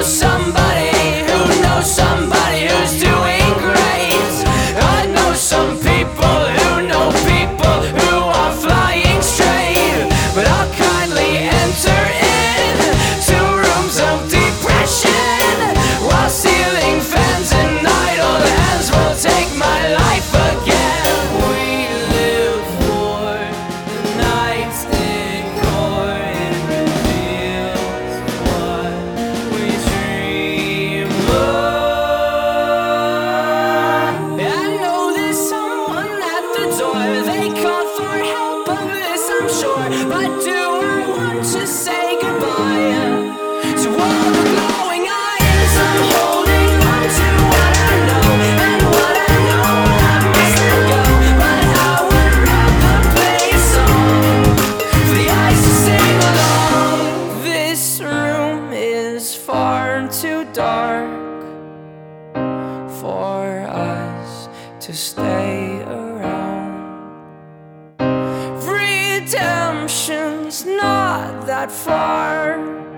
somebody who knows somebody who's doing great. I know some people who know people who are flying straight, but I'll kindly enter in to rooms of depression, while ceiling fans and idle hands will take my life again. We live for the night's decor. It reveals what we dream of. I know there's someone at the door. They call for help of this, I'm sure. But do I want to say goodbye to all the glowing eyes? I'm holding on to what I know, and what I know I must let go. But I would rather play a song for the eyes to sing along. This room is far too dark for us to stay around. Redemption's not that far.